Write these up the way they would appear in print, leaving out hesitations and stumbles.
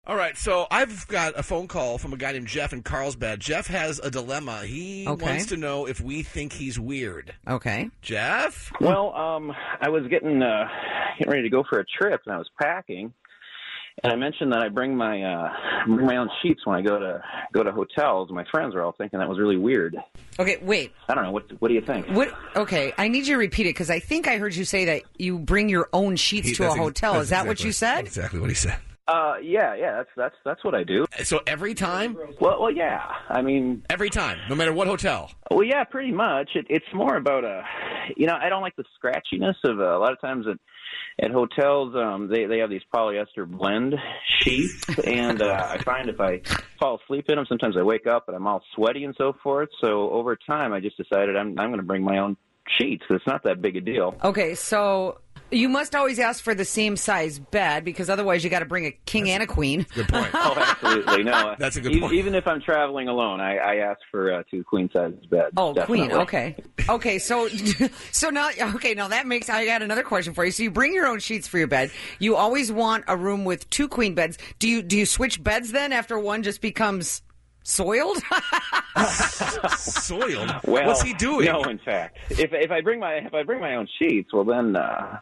All right, so I've got a phone call from a guy named Jeff in Carlsbad. Jeff has a dilemma. He wants to know if we think he's weird. Okay. Jeff? Well, I was getting ready to go for a trip, and I was packing, and I mentioned that I bring my own sheets when I go to hotels. My friends were all thinking that was really weird. Okay, wait. I don't know. What do you think? Okay, I need you to repeat it because I think I heard you say that you bring your own sheets to a hotel. Is that what you said? That's exactly what he said. Yeah, that's what I do. So every time? Well, yeah. I mean, every time, no matter what hotel. Well, yeah, pretty much. It's more about I don't like the scratchiness of a lot of times at hotels. They have these polyester blend sheets, and I find if I fall asleep in them, sometimes I wake up and I'm all sweaty and so forth. So over time, I just decided I'm going to bring my own sheets. It's not that big a deal. Okay, so you must always ask for the same size bed because otherwise you got to bring a king and a queen. Good point. Oh, absolutely. No, that's a good point. Even if I'm traveling alone, I ask for 2 queen-size beds. Oh, definitely. queen. Okay. So now, now that makes. I got another question for you. So you bring your own sheets for your bed. You always want a room with 2 queen beds. Do you switch beds then after one just becomes soiled? Soiled? Well, what's he doing? No, in fact, if I bring my own sheets, well then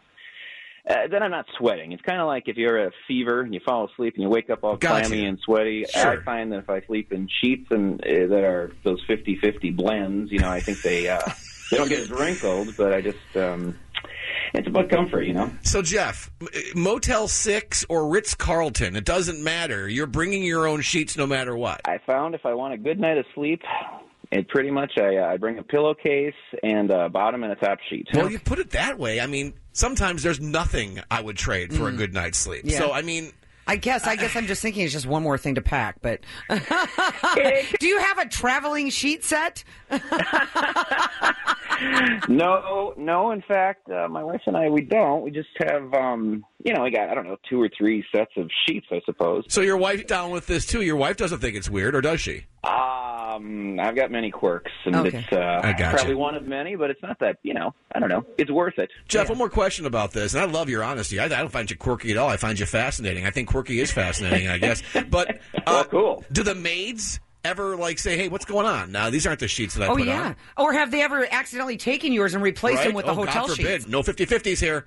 I'm not sweating. It's kind of like if you're a fever and you fall asleep and you wake up all clammy and sweaty. Sure. I find that if I sleep in sheets and that are those 50-50 blends, I think they don't get as wrinkled, but I just it's about comfort, So, Jeff, Motel 6 or Ritz-Carlton, it doesn't matter. You're bringing your own sheets no matter what. I found if I want a good night of sleep, pretty much I bring a pillowcase and a bottom and a top sheet. Well, you put it that way. I mean, sometimes there's nothing I would trade for a good night's sleep. Yeah. So, I mean... I guess I'm just thinking it's just one more thing to pack, but do you have a traveling sheet set? No. In fact, my wife and we don't. We just have, we got 2 or 3 sets of sheets, I suppose. So your wife's down with this too. Your wife doesn't think it's weird, or does she? I've got many quirks, and it's probably one of many, but it's not that, I don't know. It's worth it. Jeff, one more question about this, and I love your honesty. I don't find you quirky at all. I find you fascinating. I think quirky is fascinating, I guess. But well, cool. Do the maids ever say, hey, what's going on? Now, these aren't the sheets that I put on. Or have they ever accidentally taken yours and replaced them with the hotel God forbid. sheets? No 50-50s here.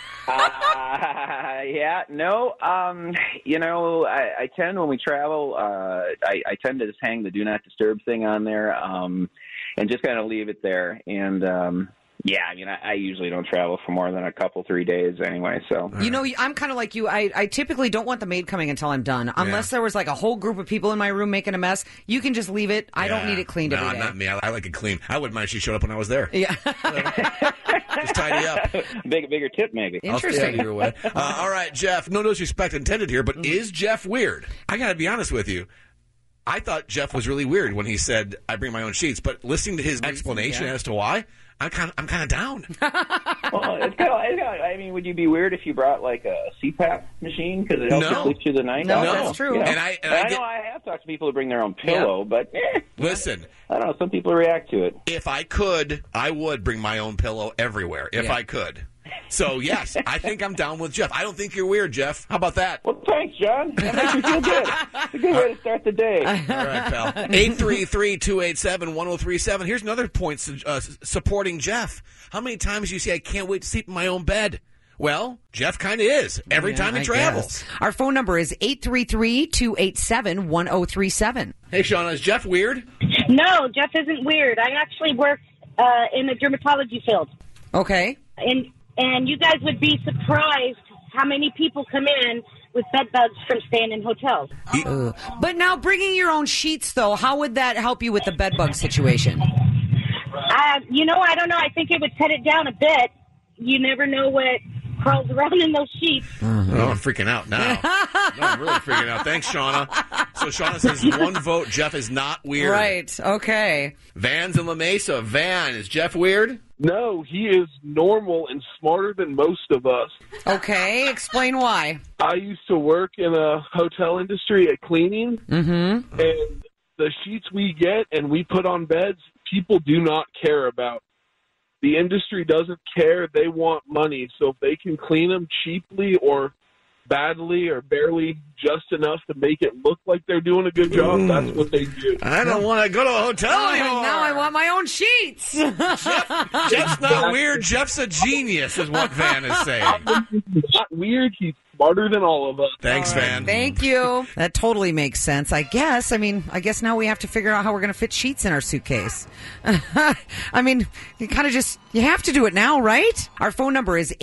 Yeah, no. I tend, when we travel, I tend to just hang the do not disturb thing on there, and just kind of leave it there. And, I usually don't travel for more than 3 days anyway, so. I'm kind of like you. I typically don't want the maid coming until I'm done. Unless there was a whole group of people in my room making a mess. You can just leave it. I don't need it cleaned every day. No, not me. I like it clean. I wouldn't mind if she showed up when I was there. Yeah. Just tidy up. Bigger tip, maybe. Interesting. I'll stay out of your way. All right, Jeff, no disrespect intended here, but is Jeff weird? I got to be honest with you. I thought Jeff was really weird when he said, I bring my own sheets, but listening to his explanation as to why, I'm kind of down. Well, it's kind of, would you be weird if you brought a CPAP machine because it helps you sleep through the night? No, that's true. And I know I have talked to people who bring their own pillow, but listen, I don't know. Some people react to it. If I could, I would bring my own pillow everywhere. If I could. So, yes, I think I'm down with Jeff. I don't think you're weird, Jeff. How about that? Well, thanks, John. That makes me feel good. It's a good way to start the day. All right, pal. 833-287-1037. Here's another point supporting Jeff. How many times do you say, I can't wait to sleep in my own bed? Well, Jeff kind of is every time he travels. Guess. Our phone number is 833-287-1037. Hey, Shauna, is Jeff weird? No, Jeff isn't weird. I actually work in the dermatology field. Okay. And you guys would be surprised how many people come in with bed bugs from staying in hotels. But now, bringing your own sheets, though, how would that help you with the bed bug situation? I don't know. I think it would cut it down a bit. You never know what crawls around in those sheets. Mm-hmm. Oh, I'm freaking out now. No, I'm really freaking out. Thanks, Shauna. So Shauna says 1 vote. Jeff is not weird. Right. Okay. Van's in La Mesa. Van, is Jeff weird? No, he is normal and smarter than most of us. Okay. Explain why. I used to work in a hotel industry at cleaning, and the sheets we get and we put on beds, people do not care about. The industry doesn't care. They want money. So if they can clean them cheaply or badly or barely just enough to make it look like they're doing a good job, that's what they do. I don't want to go to a hotel anymore. Now I want my own sheets. Jeff's not weird. Jeff's a genius, is what Van is saying. He's not weird. He's smarter than all of us. Thanks, Van. Thank you. That totally makes sense, I guess. I guess now we have to figure out how we're going to fit sheets in our suitcase. You kind of you have to do it now, right? Our phone number is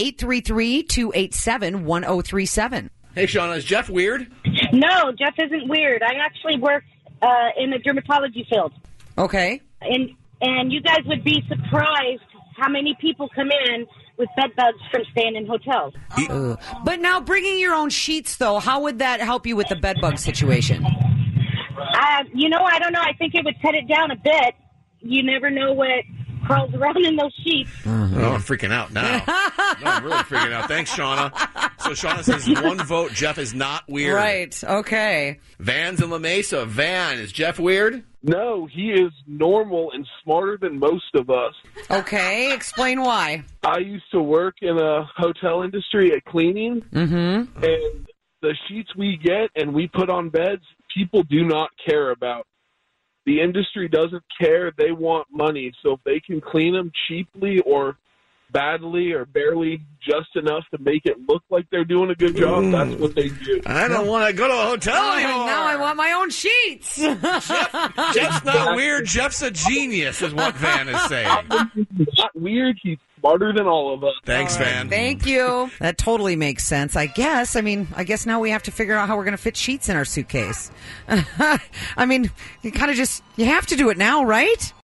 833-287-1037. Hey, Shauna, is Jeff weird? No, Jeff isn't weird. I actually work in the dermatology field. Okay. And you guys would be surprised how many people come in with bed bugs from staying in hotels. But now bringing your own sheets, though, how would that help you with the bed bug situation? I don't know. I think it would cut it down a bit. You never know what crawls around in those sheets. Oh, I'm freaking out now. No, I'm really freaking out. Thanks, Shauna. So Shauna says 1 vote. Jeff is not weird. Right. Okay. Van's in La Mesa. Van, is Jeff weird? No, he is normal and smarter than most of us. Okay. Explain why. I used to work in a hotel industry at cleaning, and the sheets we get and we put on beds, people do not care about. The industry doesn't care. They want money. So if they can clean them cheaply or badly or barely just enough to make it look like they're doing a good job, that's what they do. I don't want to go to a hotel anymore. Now I want my own sheets. Jeff's not weird. Jeff's a genius, is what Van is saying. He's not weird. He's smarter than all of us. Thanks, Van. Thank you. That totally makes sense, I guess. I guess now we have to figure out how we're going to fit sheets in our suitcase. You kind of you have to do it now, right?